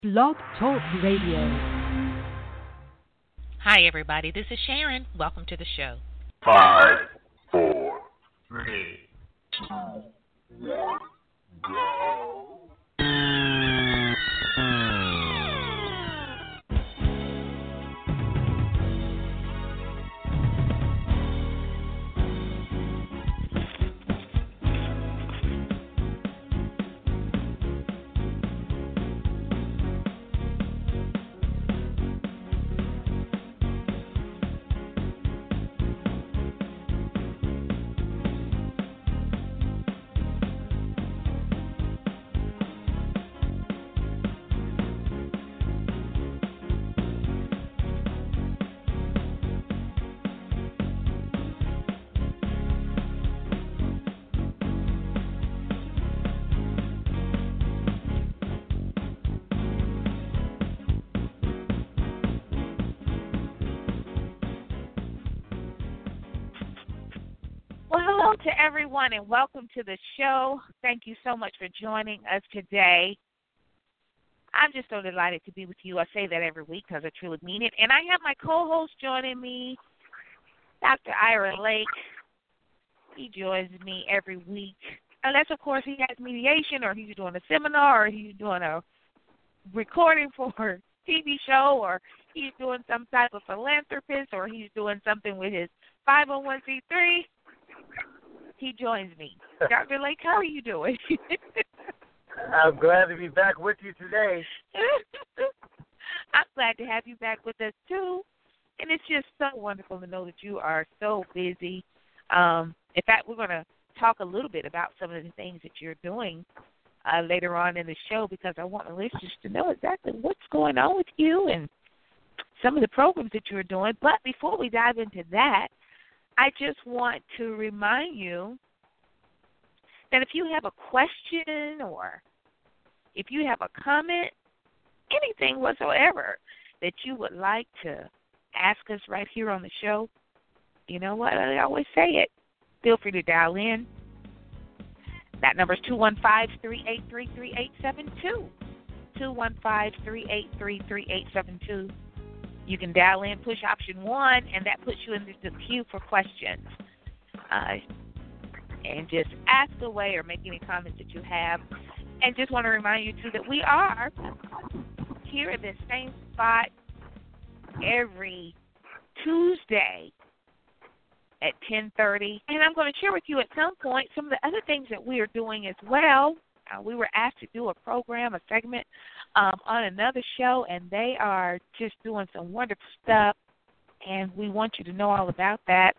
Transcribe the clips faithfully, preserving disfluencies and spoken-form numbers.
Blog Talk Radio. Hi, everybody. This is Sharon. Welcome to the show. Five, four, three, two, one, go. Well, hello to everyone and welcome to the show. Thank you so much for joining us today. I'm just so delighted to be with you. I say that every week because I truly mean it. And I have my co-host joining me, Doctor Ira Lake. He joins me every week. Unless, of course, he has mediation or he's doing a seminar or he's doing a recording for a T V show or he's doing some type of philanthropist or he's doing something with his five oh one c three. He joins me. Doctor Lake, how are you doing? I'm glad to be back with you today. I'm glad to have you back with us, too. And it's just so wonderful to know that you are so busy. Um, in fact, we're going to talk a little bit about some of the things that you're doing uh, later on in the show because I want the listeners to know exactly what's going on with you and some of the programs that you're doing. But before we dive into that, I just want to remind you that if you have a question or if you have a comment, anything whatsoever that you would like to ask us right here on the show, you know what? I always say it. Feel free to dial in. That number is two one five, three eight three, three eight seven two. two one five, three eight three, three eight seven two. You can dial in, push option one, and that puts you into the queue for questions. Uh, and just ask away or make any comments that you have. And just want to remind you, too, that we are here at the same spot every Tuesday at ten thirty. And I'm going to share with you at some point some of the other things that we are doing as well. Uh, we were asked to do a program, a segment um, on another show, and they are just doing some wonderful stuff, and we want you to know all about that.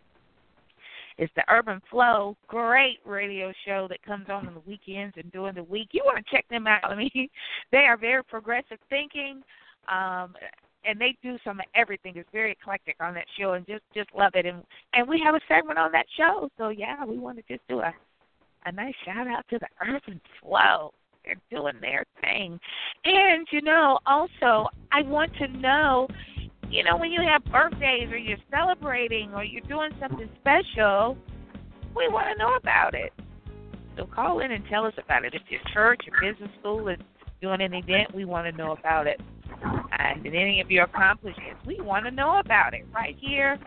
It's the Urban Flow, great radio show that comes on on the weekends and during the week. You want to check them out. I mean, they are very progressive thinking, um, and they do some of everything. It's very eclectic on that show, and just, just love it. And and we have a segment on that show, so, yeah, we want to just do a A nice shout-out to the Urban Flow. They're doing their thing. And, you know, also, I want to know, you know, when you have birthdays or you're celebrating or you're doing something special, we want to know about it. So call in and tell us about it. If your church or business school is doing an event, we want to know about it. And in any of your accomplishments, we want to know about it right here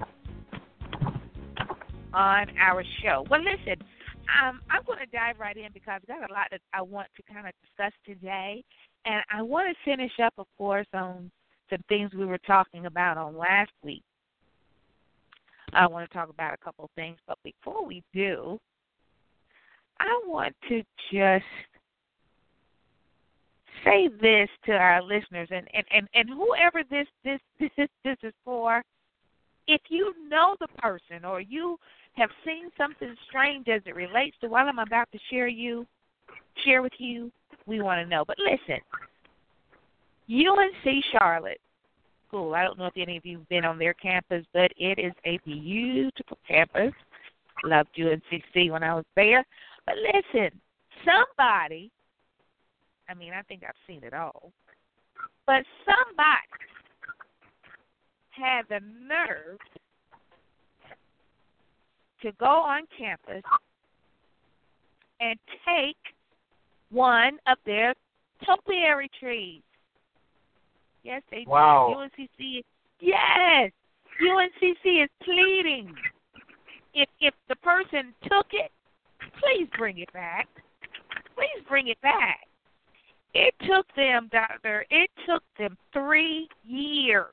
on our show. Well, listen. Um, I'm going to dive right in because I've got a lot that I want to kind of discuss today. And I want to finish up, of course, on some things we were talking about on last week. I want to talk about a couple of things. But before we do, I want to just say this to our listeners and, and, and, and whoever this, this, this, this is for. If you know the person or you have seen something strange as it relates to what I'm about to share you, share with you, we want to know. But listen, U N C Charlotte School, I don't know if any of you have been on their campus, but it is a beautiful campus. Loved U N C C when I was there. But listen, somebody, I mean, I think I've seen it all, but somebody had the nerve to go on campus and take one of their Topiary trees. Yes, they Wow. U N C C. Yes, U N C C is pleading. If if the person took it, please bring it back. Please bring it back. It took them, doctor, it took them three years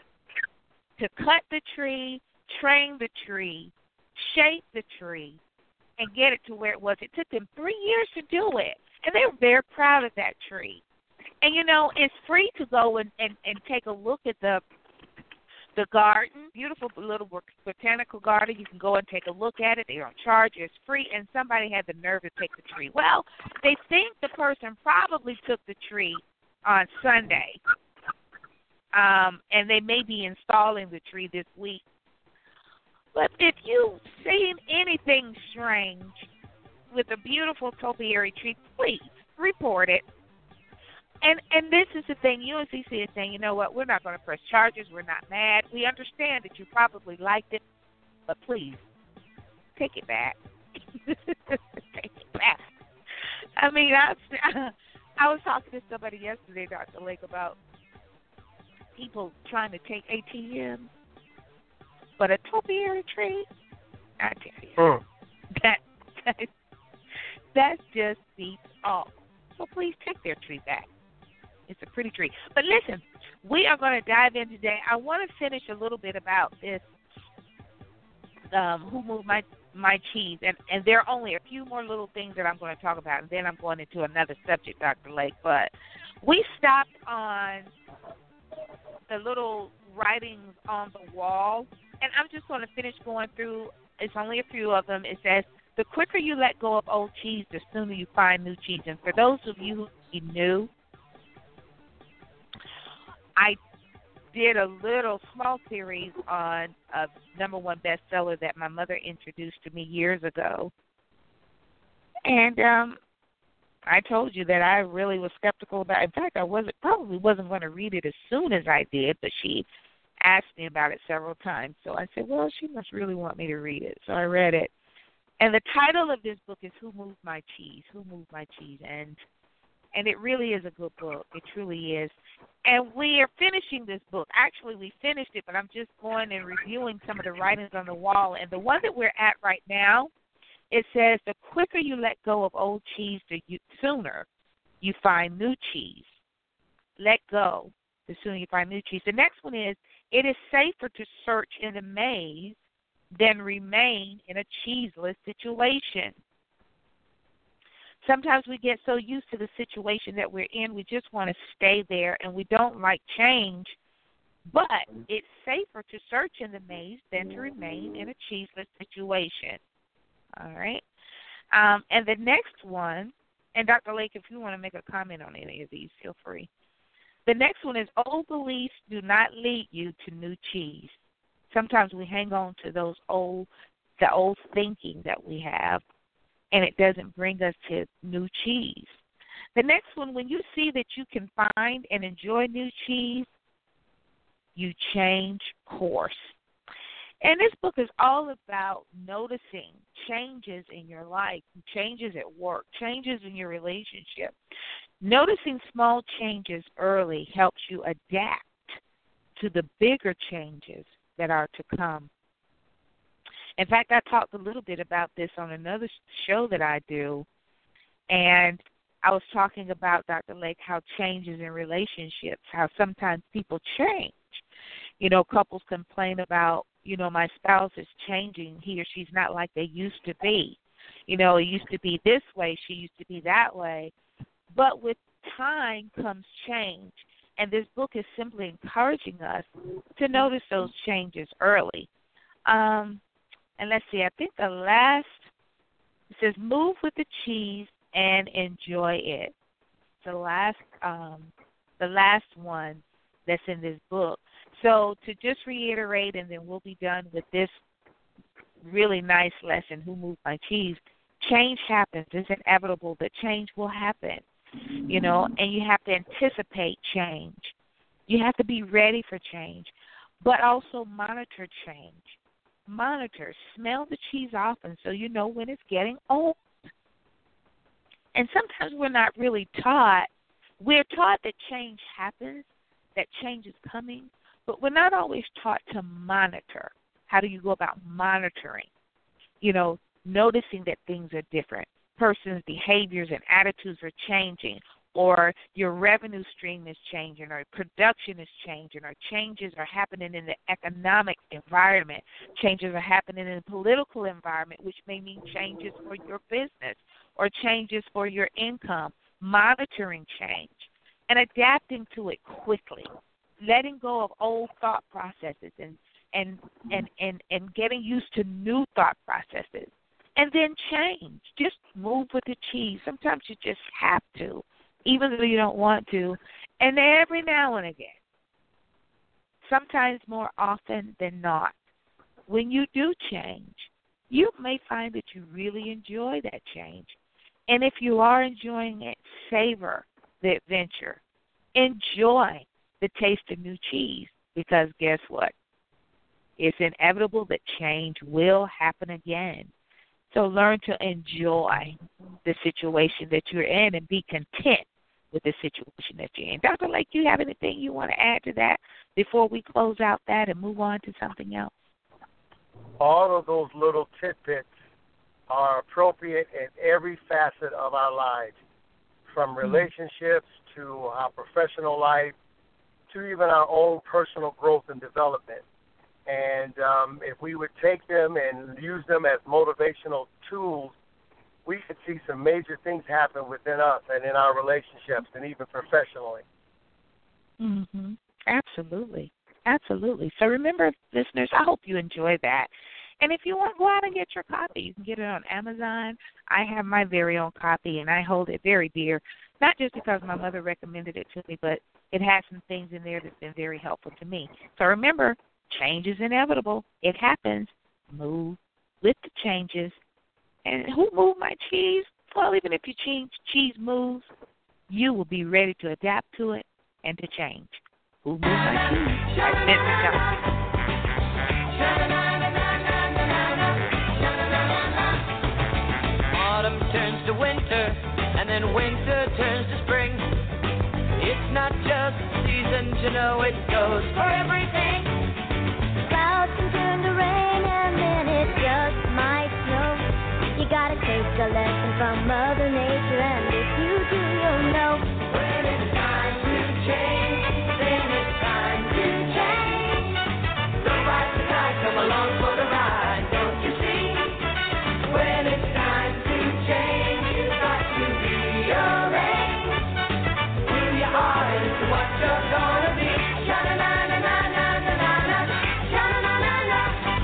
to cut the tree, train the tree, shape the tree, and get it to where it was. It took them three years to do it, and they were very proud of that tree. And, you know, it's free to go and, and, and take a look at the the garden, beautiful little botanical garden. You can go and take a look at it. They don't charge. It's free, and somebody had the nerve to take the tree. Well, they think the person probably took the tree on Sunday, um, and they may be installing the tree this week. But if you've seen anything strange with a beautiful topiary tree, please report it. And and this is the thing, U N C C is saying, you know what, we're not going to press charges, we're not mad. We understand that you probably liked it, but please, take it back. Take it back. I mean, I, I was talking to somebody yesterday, Doctor Lake, about people trying to take A T Ms, but a topiary tree, I tell you, Mm. that, that, that just beats all. So please take their tree back. It's a pretty tree. But listen, we are going to dive in today. I want to finish a little bit about this, um, Who Moved My My Cheese. And, and there are only a few more little things that I'm going to talk about, and then I'm going into another subject, Doctor Lake. But we stopped on the little writings on the wall, and I'm just going to finish going through. It's only a few of them. It says, the quicker you let go of old cheese, the sooner you find new cheese. And for those of you who knew, I did a little small series on a number one bestseller that my mother introduced to me years ago. And um, I told you that I really was skeptical about it. In fact, I wasn't probably wasn't going to read it as soon as I did, but she asked me about it several times. So I said, well, she must really want me to read it. So I read it. And the title of this book is Who Moved My Cheese? Who Moved My Cheese? And and it really is a good book. It truly is. And we are finishing this book. Actually, we finished it, but I'm just going and reviewing some of the writings on the wall. And the one that we're at right now, it says, the quicker you let go of old cheese, the sooner you find new cheese. Let go, the sooner you find new cheese. The next one is, it is safer to search in the maze than remain in a cheeseless situation. Sometimes we get so used to the situation that we're in, we just want to stay there, and we don't like change. But it's safer to search in the maze than to remain in a cheeseless situation. All right? Um, and the next one, and Doctor Lake, if you want to make a comment on any of these, feel free. The next one is, old beliefs do not lead you to new cheese. Sometimes we hang on to those old, the old thinking that we have, and it doesn't bring us to new cheese. The next one, when you see that you can find and enjoy new cheese, you change course. And this book is all about noticing changes in your life, changes at work, changes in your relationship. Noticing small changes early helps you adapt to the bigger changes that are to come. In fact, I talked a little bit about this on another show that I do, and I was talking about, Doctor Lake, how changes in relationships, how sometimes people change. You know, couples complain about, you know, my spouse is changing. He or she's not like they used to be. You know, it used to be this way. She used to be that way. But with time comes change. And this book is simply encouraging us to notice those changes early. Um, and let's see, I think the last, it says, move with the cheese and enjoy it. The last, um, the last one that's in this book. So to just reiterate, and then we'll be done with this really nice lesson, Who Moved My Cheese, change happens. It's inevitable that change will happen, you know, and you have to anticipate change. You have to be ready for change, but also monitor change. Monitor, smell the cheese often so you know when it's getting old. And sometimes we're not really taught We're taught that change happens, that change is coming, but we're not always taught to monitor. How do you go about monitoring? You know, noticing that things are different. Person's behaviors and attitudes are changing, or your revenue stream is changing, or production is changing, or changes are happening in the economic environment. Changes are happening in the political environment, which may mean changes for your business or changes for your income. Monitoring change and adapting to it quickly, letting go of old thought processes and, and, and, and, and getting used to new thought processes. And then change. Just move with the cheese. Sometimes you just have to, even though you don't want to. And every now and again, sometimes more often than not, when you do change, you may find that you really enjoy that change. And if you are enjoying it, savor the adventure. Enjoy the taste of new cheese, because guess what? It's inevitable that change will happen again. So learn to enjoy the situation that you're in and be content with the situation that you're in. Doctor Lake, you have anything you want to add to that before we close out that and move on to something else? All of those little tidbits are appropriate in every facet of our lives, from relationships to our professional life to even our own personal growth and development. And um, if we would take them and use them as motivational tools, we could see some major things happen within us and in our relationships and even professionally. Mm-hmm. Absolutely. Absolutely. So remember, listeners, I hope you enjoy that. And if you want to go out and get your copy, you can get it on Amazon. I have my very own copy, and I hold it very dear, not just because my mother recommended it to me, but it has some things in there that's been very helpful to me. So remember, change is inevitable. It happens. Move with the changes. And who moved my cheese? Well, even if your cheese, cheese moves, you will be ready to adapt to it and to change. Who moved my cheese? That's Mister Johnson. Autumn turns to winter, and then winter turns to spring. It's not just the season to know it goes for everything. Clouds can turn to rain, and then it just might snow. You gotta take a lesson from Mother Nature, and if you do, you'll know. When it's time to change, then it's time to change. Don't bite the tide, come along for the ride, don't you see? When it's time to change, you've got to rearrange who you are and what you're gonna be. Sha-na-na-na-na-na-na-na, sha-na-na-na-na,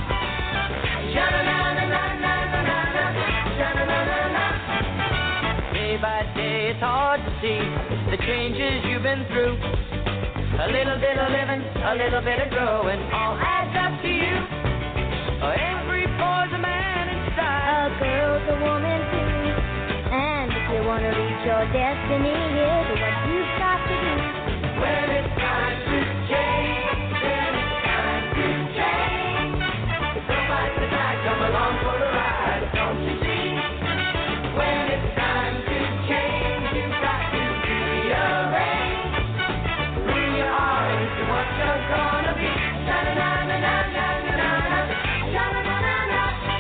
sha-na-na-na-na-na-na, sha-na-na-na-na. Day by day it's hard to see the changes you've been through. A little bit of living, a little bit of growing, all adds up to you. Every boy's a man inside, a girl's a woman too. And if you want to reach your destiny, here's what you've got to do. When it's time to change, then it's time to change. Don't bite the tide, come along for the ride, don't you see? When it's time to change, you've got to rearrange who you are and what you're gonna be. Sha-na-na-na-na-na-na-na, sha-na-na-na-na,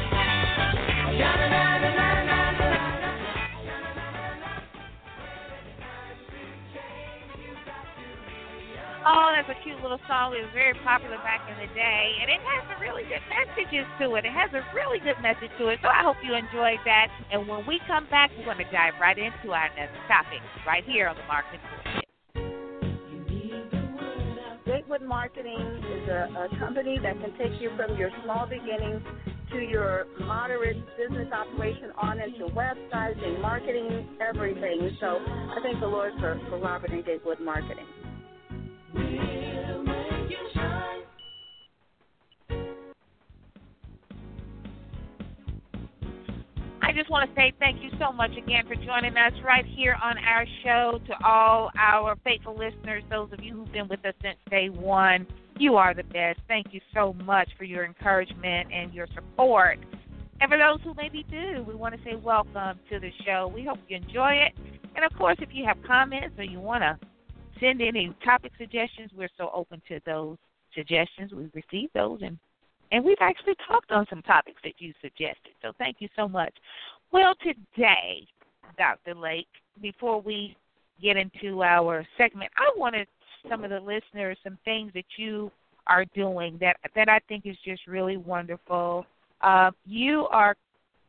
sha-na-na-na-na-na-na. Oh, that's a cute little song. It was very popular back in the day, and it has some really good messages to it. It has a really good message to it, so I hope you enjoyed that. And when we come back, we're going to dive right into our next topic right here on the Marketing Toolkit. Gatewood Marketing is a, a company that can take you from your small beginnings to your moderate business operation on into websites, marketing, everything. So I thank the Lord for, for Robert and Gatewood Marketing. I just want to say thank you so much again for joining us right here on our show. To all our faithful listeners, those of you who've been with us since day one, you are the best. Thank you so much for your encouragement and your support. And for those who maybe do, we want to say welcome to the show. We hope you enjoy it. And, of course, if you have comments or you want to send any topic suggestions, we're so open to those suggestions. We've received those, and, and we've actually talked on some topics that you suggested. So thank you so much. Well, today, Doctor Lake, before we get into our segment, I wanted some of the listeners, some things that you are doing that that I think is just really wonderful. Uh, you are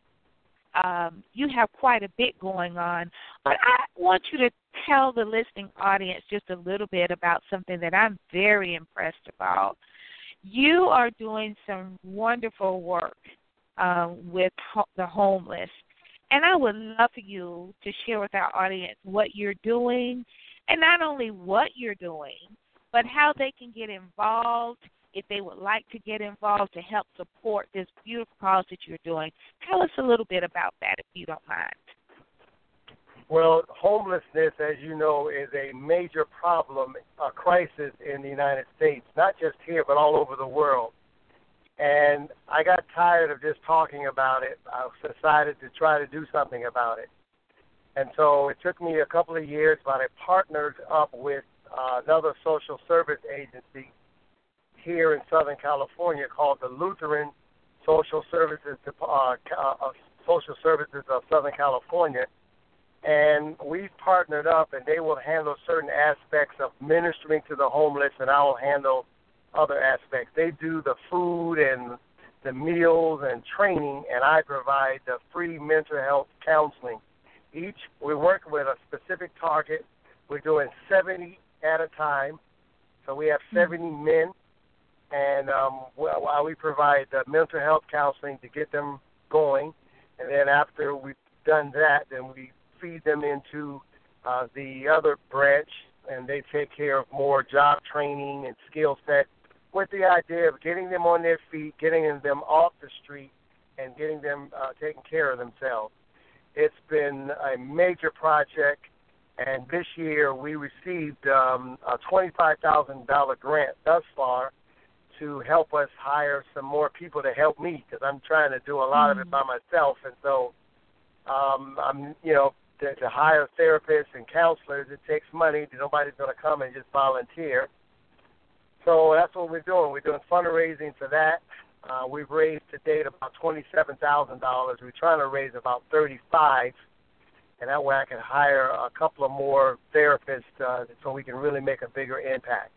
um, you have quite a bit going on, but I want you to tell the listening audience just a little bit about something that I'm very impressed about. You are doing some wonderful work um, with ho- the homeless, and I would love for you to share with our audience what you're doing, and not only what you're doing, but how they can get involved if they would like to get involved to help support this beautiful cause that you're doing. Tell us a little bit about that, if you don't mind. Well, homelessness, as you know, is a major problem, a crisis in the United States, not just here, but all over the world. And I got tired of just talking about it. I decided to try to do something about it. And so it took me a couple of years, but I partnered up with uh, another social service agency here in Southern California called the Lutheran Social Services uh, uh, Social Services of Southern California. And we've partnered up, and they will handle certain aspects of ministering to the homeless, and I will handle other aspects. They do the food and the meals and training, and I provide the free mental health counseling. Each, we work with a specific target. We're doing seventy at a time, so we have seventy men, and um, while we provide the mental health counseling to get them going, and then after we've done that, then we feed them into uh, the other branch, and they take care of more job training and skill set with the idea of getting them on their feet, getting them off the street, and getting them uh, taking care of themselves. It's been a major project, and this year we received um, a twenty-five thousand dollars grant thus far to help us hire some more people to help me, because I'm trying to do a lot mm-hmm. of it by myself, and so um, I'm, you know, to, to hire therapists and counselors, it takes money. Nobody's going to come and just volunteer. So that's what we're doing. We're doing fundraising for that. Uh, we've raised to date about twenty-seven thousand dollars. We're trying to raise about thirty-five thousand dollars, and that way I can hire a couple of more therapists uh, so we can really make a bigger impact.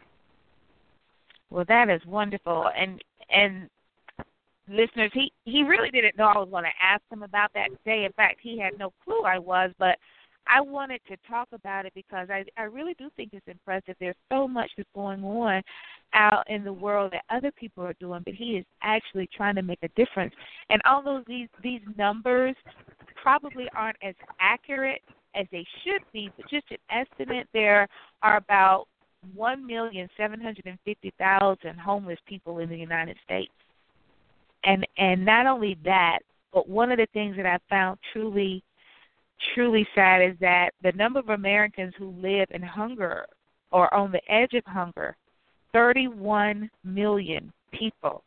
Well, that is wonderful. And and listeners, he, he really didn't know I was going to ask him about that today. In fact, he had no clue I was, but I wanted to talk about it because I, I really do think it's impressive. There's so much that's going on out in the world that other people are doing, but he is actually trying to make a difference. And although these, these numbers probably aren't as accurate as they should be, but just an estimate, there are about one million seven hundred fifty thousand homeless people in the United States. And and not only that, but one of the things that I found truly, truly sad is that the number of Americans who live in hunger or on the edge of hunger, thirty-one million people.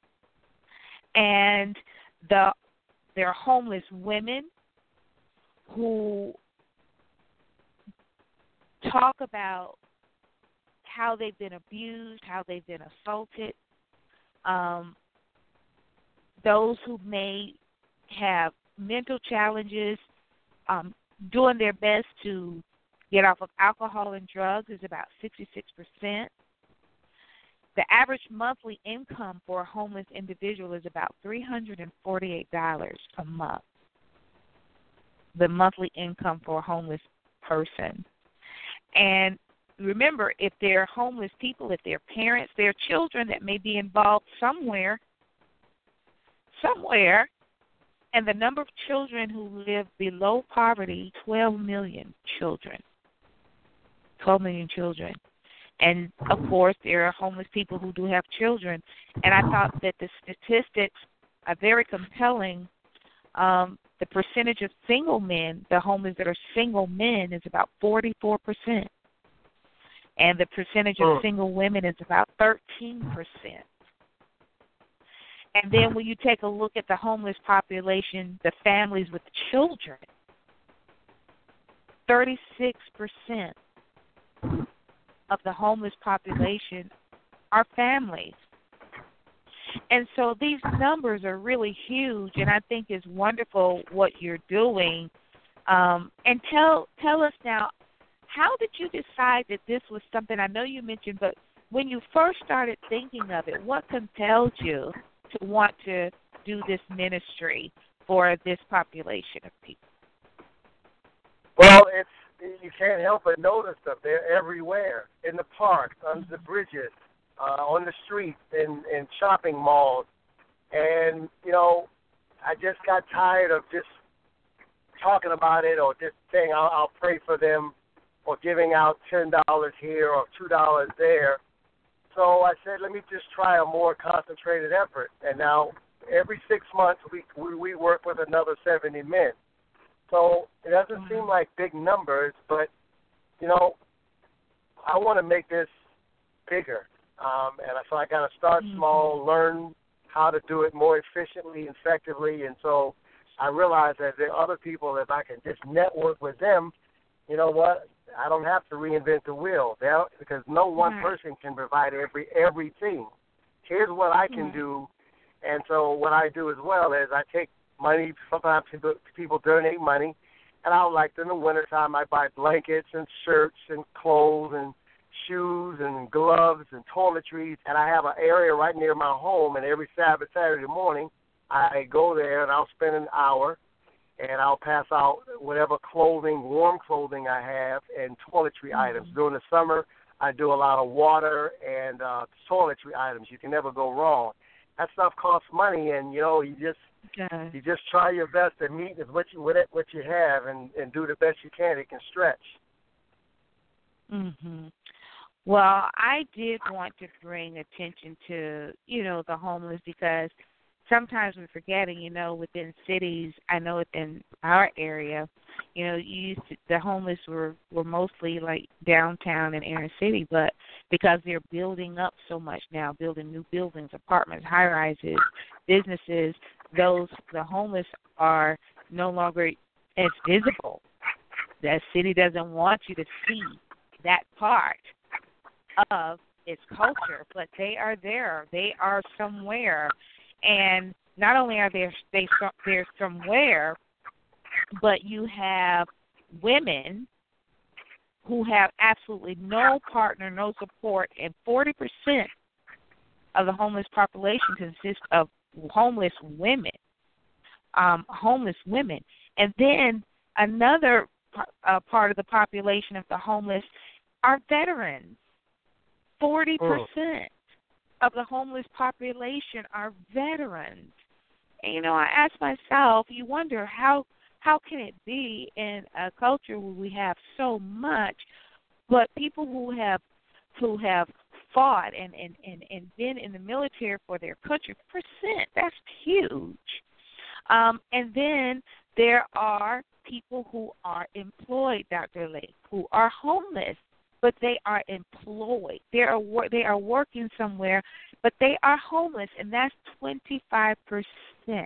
And the there are homeless women who talk about how they've been abused, how they've been assaulted. Um, those who may have mental challenges, um, doing their best to get off of alcohol and drugs is about sixty-six percent. The average monthly income for a homeless individual is about three hundred forty-eight dollars a month. The monthly income for a homeless person. And remember, if they're homeless people, if they're parents, they're children that may be involved somewhere, somewhere, and the number of children who live below poverty, twelve million children. twelve million children. And, of course, there are homeless people who do have children. And I thought that the statistics are very compelling. Um, the percentage of single men, the homeless that are single men, is about forty-four percent. And the percentage of single women is about thirteen percent. And then when you take a look at the homeless population, the families with children, thirty-six percent of the homeless population are families. And so these numbers are really huge, and I think it's wonderful what you're doing. Um, and tell tell us now, how did you decide that this was something, I know you mentioned, but when you first started thinking of it, what compelled you to want to do this ministry for this population of people? Well, it's you can't help but notice them. They're everywhere, in the parks, under the bridges, uh, on the streets, in, in shopping malls. And, you know, I just got tired of just talking about it or just saying I'll, I'll pray for them or giving out ten dollars here or two dollars there. So I said, let me just try a more concentrated effort. And now every six months we we, we work with another seventy men. So it doesn't seem like big numbers, but, you know, I want to make this bigger. Um, and so I got to start mm-hmm. small, learn how to do it more efficiently, effectively. And so I realized that there are other people, if I can just network with them, you know what, I don't have to reinvent the wheel. They'll, because no one right. person can provide every everything. Here's what I can yeah. do. And so what I do as well is I take money. Sometimes people, people donate money, and I like in the wintertime I buy blankets and shirts and clothes and shoes and gloves and toiletries, and I have an area right near my home, and every Sabbath, Saturday morning, I go there and I'll spend an hour, and I'll pass out whatever clothing, warm clothing I have, and toiletry mm-hmm. items. During the summer, I do a lot of water and uh, toiletry items. You can never go wrong. That stuff costs money, and, you know, you just yeah. you just try your best to meet with what you, with it, what you have and, and do the best you can. It can stretch. Mm-hmm. Well, I did want to bring attention to, you know, the homeless because sometimes we're forgetting, you know, within cities, I know within our area, you know, you used to, the homeless were, were mostly like downtown and inner city, but because they're building up so much now, building new buildings, apartments, high-rises, businesses, those, the homeless are no longer as visible. The city doesn't want you to see that part of its culture, but they are there. They are somewhere. And not only are they they they're somewhere, but you have women who have absolutely no partner, no support, and forty percent of the homeless population consists of homeless women, um, homeless women. And then another uh, part of the population of the homeless are veterans. forty percent of the homeless population are veterans. And, you know, I ask myself, you wonder how how can it be in a culture where we have so much, but people who have who have fought and, and, and, and been in the military for their country, percent, that's huge. Um, and then there are people who are employed, Doctor Lake, who are homeless, but they are employed. They are they are working somewhere, but they are homeless, and that's twenty-five percent.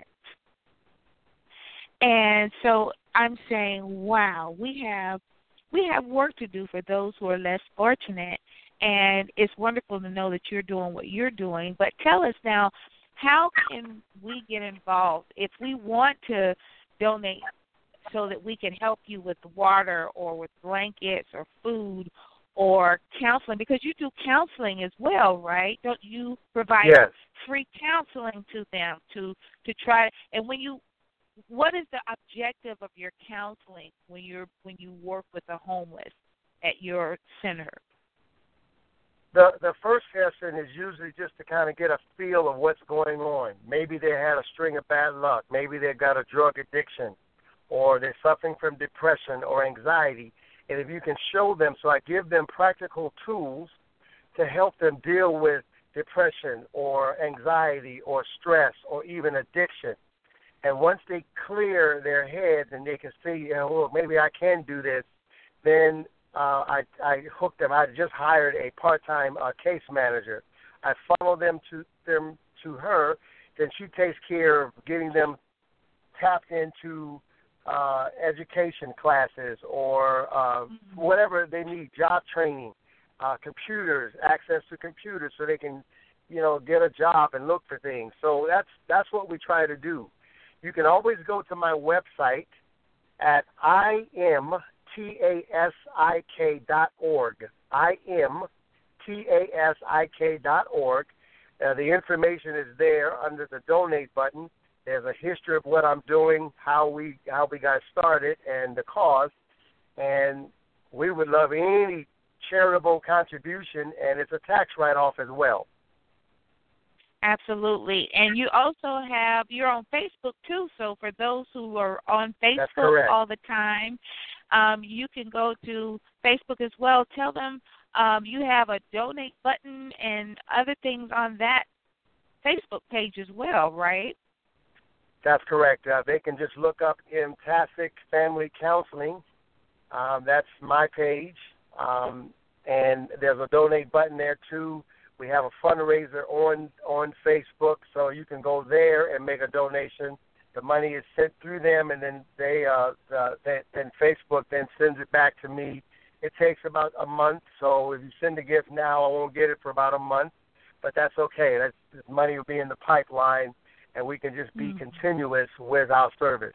And so I'm saying, wow, we have we have work to do for those who are less fortunate, and it's wonderful to know that you're doing what you're doing. But tell us now, how can we get involved if we want to donate so that we can help you with water or with blankets or food or counseling, because you do counseling as well, right? Don't you provide yes. free counseling to them to, to try, and when you, what is the objective of your counseling when you're when you work with the homeless at your center? The the first session is usually just to kind of get a feel of what's going on. Maybe they had a string of bad luck. Maybe they've got a drug addiction, or they're suffering from depression or anxiety. And if you can show them, so I give them practical tools to help them deal with depression or anxiety or stress or even addiction. And once they clear their heads and they can see, you know, well, maybe I can do this, then uh, I, I hook them. I just hired a part-time uh, case manager. I follow them to them to her. Then she takes care of getting them tapped into uh, education classes or uh, Mm-hmm. whatever they need, job training, uh, computers, access to computers so they can, you know, get a job and look for things. So that's that's what we try to do. You can always go to my website at I M T A S I K dot org. I M T A S I K dot org. Uh, the information is there under the donate button. There's a history of what I'm doing, how we how we got started, and the cause. And we would love any charitable contribution, and it's a tax write-off as well. Absolutely. And you also have, you're on Facebook too, so for those who are on That's Facebook correct. all the time, um, you can go to Facebook as well. Tell them um, you have a donate button and other things on that Facebook page as well, right? That's correct. Uh, they can just look up Imtasic Family Counseling. Um, that's my page. Um, and there's a donate button there too. We have a fundraiser on on Facebook, so you can go there and make a donation. The money is sent through them, and then they, uh, uh, they then Facebook then sends it back to me. It takes about a month, so if you send a gift now, I won't get it for about a month, but that's okay. That's, this money will be in the pipeline, and we can just be Mm-hmm. continuous with our service.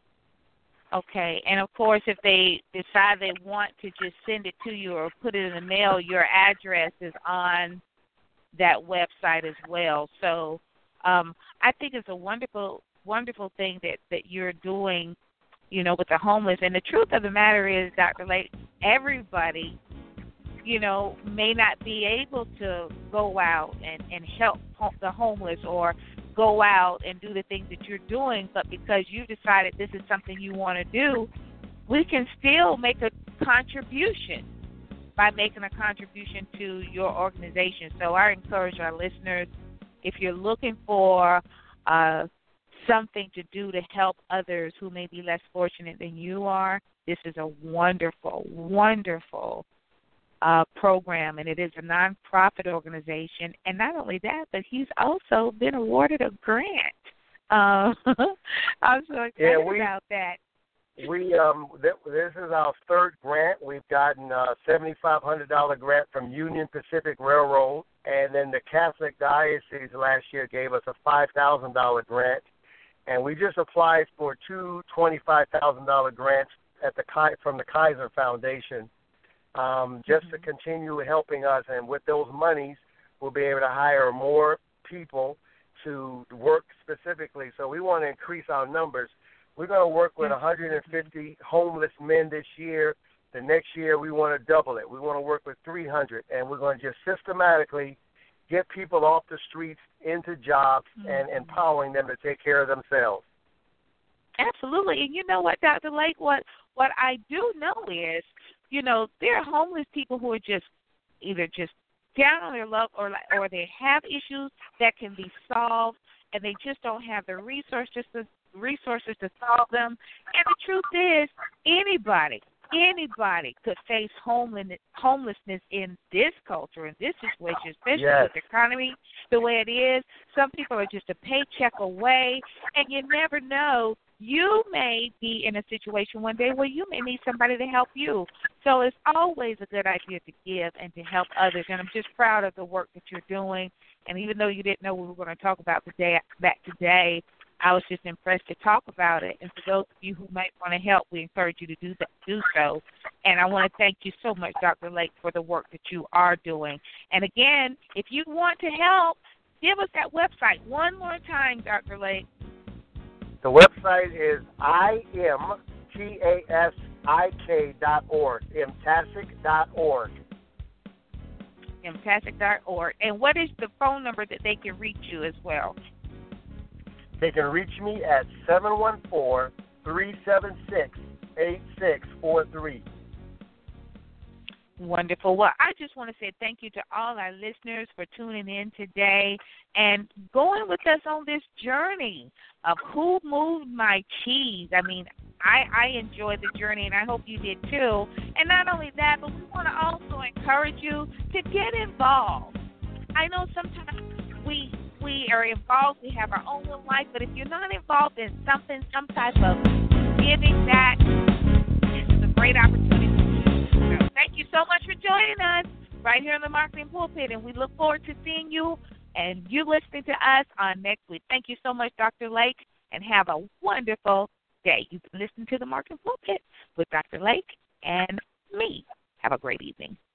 Okay, and of course, if they decide they want to just send it to you or put it in the mail, your address is on that website as well. So um, I think it's a wonderful, wonderful thing that, that you're doing, you know, with the homeless. And the truth of the matter is, Doctor Lake, everybody, you know, may not be able to go out and, and help the homeless or go out and do the things that you're doing, but because you decided this is something you want to do, we can still make a contribution by making a contribution to your organization. So I encourage our listeners, if you're looking for uh, something to do to help others who may be less fortunate than you are, this is a wonderful, wonderful uh, program, and it is a nonprofit organization. And not only that, but he's also been awarded a grant. Uh, I'm so excited Yeah, we- about that. We um th- this is our third grant. We've gotten a seventy-five hundred dollars grant from Union Pacific Railroad, and then the Catholic Diocese last year gave us a five thousand dollars grant, and we just applied for two twenty-five thousand dollars grants at the Ki- from the Kaiser Foundation, um, just mm-hmm. to continue helping us. And with those monies, we'll be able to hire more people to work specifically. So we want to increase our numbers. We're going to work with one hundred fifty homeless men this year. The next year, we want to double it. We want to work with three hundred, and we're going to just systematically get people off the streets into jobs mm-hmm. and empowering them to take care of themselves. Absolutely. And you know what, Doctor Lake, what, what I do know is, you know, there are homeless people who are just either just down on their luck or, or they have issues that can be solved, and they just don't have the resources to resources to solve them. And the truth is, anybody, anybody could face homelessness, homelessness in this culture, in this situation, especially yes. with the economy the way it is. Some people are just a paycheck away, and you never know. You may be in a situation one day where you may need somebody to help you. So it's always a good idea to give and to help others. And I'm just proud of the work that you're doing. And even though you didn't know we were going to talk about today, that today, I was just impressed to talk about it. And for those of you who might want to help, we encourage you to do that, do so. And I want to thank you so much, Doctor Lake, for the work that you are doing. And again, if you want to help, give us that website one more time, Doctor Lake. The website is I M T A S I K dot org, imtasic dot org. imtasic dot org. And what is the phone number that they can reach you as well? They can reach me at seven one four, three seven six, eight six four three. Wonderful. Well, I just want to say thank you to all our listeners for tuning in today and going with us on this journey of Who Moved My Cheese. I mean, I, I enjoyed the journey, and I hope you did too. And not only that, but we want to also encourage you to get involved. I know sometimes we we are involved, we have our own little life, but if you're not involved in something, some type of giving that. This is a great opportunity to do so. Thank you so much for joining us right here in the Marketing Pulpit, and we look forward to seeing you and you listening to us on next week. Thank you so much, Doctor Lake, and have a wonderful day. You've been listening to the Marketing Pulpit with Doctor Lake and me. Have a great evening.